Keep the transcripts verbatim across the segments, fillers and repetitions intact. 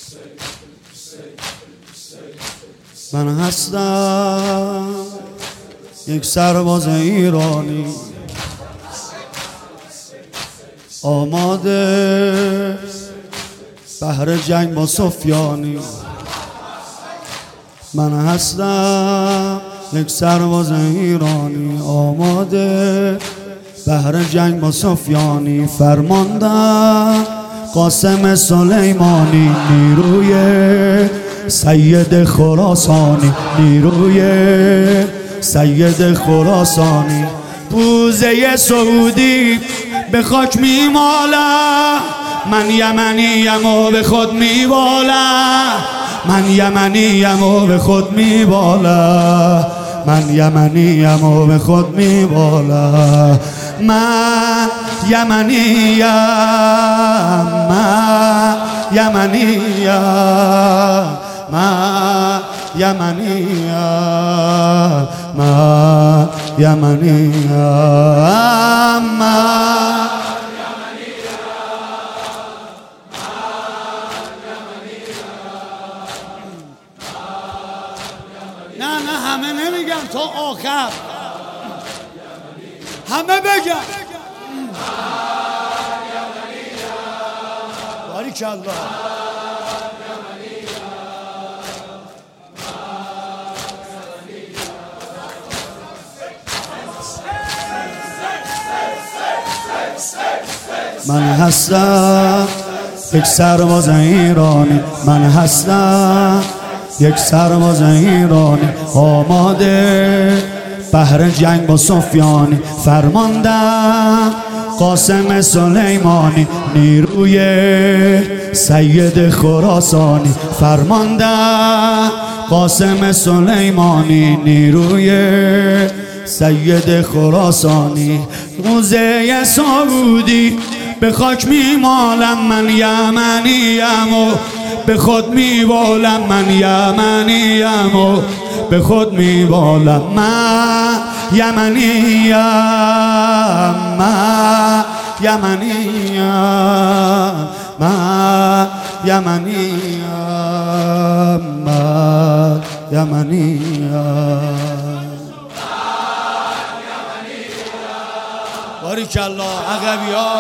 من هستم یک سرباز ایرانی، آماده بهر جنگ با سفیانی. من هستم یک سرباز ایرانی، آماده بهر جنگ با سفیانی. فرماندم قاسم سلیمانی، نیروی سید خراسانی، نیروی سید خراسانی. بوزه سعودی به خاک میمالم، من یمنیم و به خود میبالم، من یمنیم و به خود میبالم، من یمنیم و به خود میبالم. من یمنیم، من یمنیم، من یمنیم، من یمنیم، من نه نه همه نمیگم، تا آخر همه بگم. باریکالله. من هستم یک سرباز ایرانی، من هستم یک سرباز ایرانی، آماده بهر جنگ با سفیانی. فرماندم قاسم سلیمانی، نیروی سید خراسانی. فرماندم قاسم سلیمانی، نیروی سید خراسانی. موزه سعودی به خاک میمالم، من یمنیم و به خود میبالم، من یمنیم و به خود میبالم. من یمنیم، من یمنیم، من یمنیم، من یمنیم. باریکالله عقبی‌ها.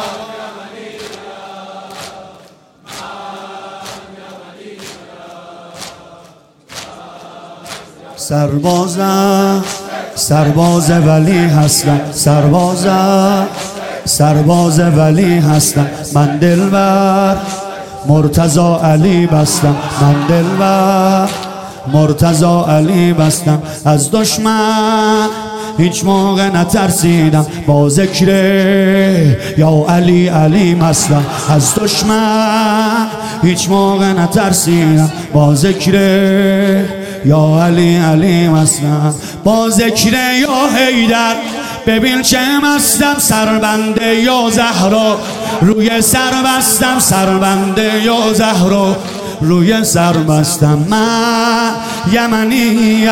سربازم سرباز ولی هستم، سربازم سرباز ولی هستم. من دلبر مرتضی علی بستم، من دلبر مرتضی علی بستم. از دشمن هیچ موقع نترسیدم، با ذکر یا علی علی مستم. از دشمن هیچ موقع نترسیدم، با ذکر یا علی علی مستم. با ذکر یا حیدر ببین چه مستم، سربنده یا زهرا روی سر بستم، سربنده یا زهرا روی سر بستم. من یمنیم،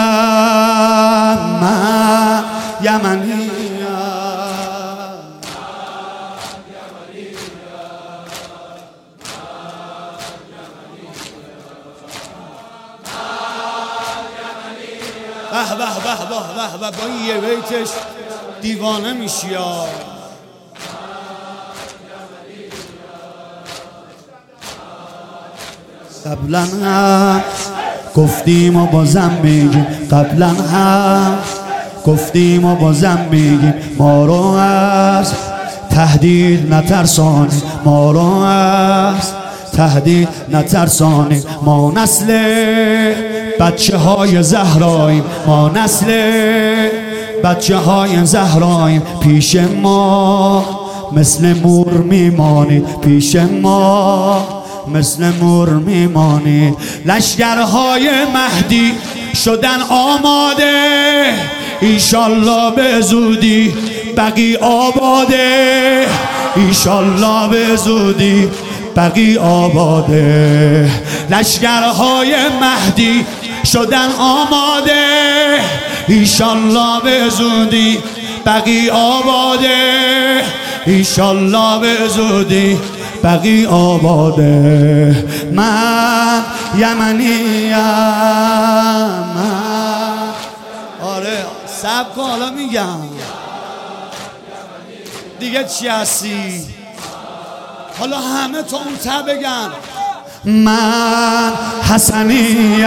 من یمنیم. به به به به به با این یه بیتش دیوانه میشی یا قبلا هم گفتیم و بازم میگیم، قبلا هم گفتیم و بازم میگیم. ما رو از تهدید نترسانی، ما رو از تهدید نترسانی. ما نسل بچه های زهراییم، ما نسل بچه های زهراییم. پیش ما مثل مور میمانید، پیش ما مثل مور میمانید. لشکرهای مهدی شدن آماده، ایشالله به زودی بقی آباده، ایشالله به زودی بقی آباده. لشکرهای مهدی شدن آماده، ایشالله به زودی بقی آباده، ایشالله به زودی بقی آباده. من یمنیم من. آره سب کن حالا میگم دیگه چی هستی. حالا همه تو اون ته بگن من حسنیم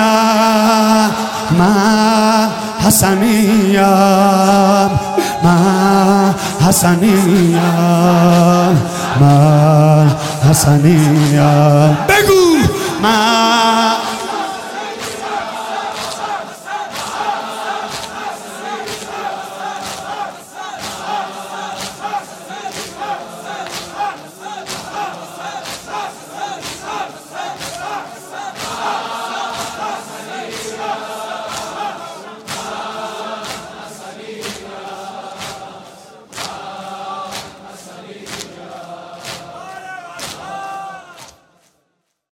من حسنیم من حسنیم من حسنیم. بگو من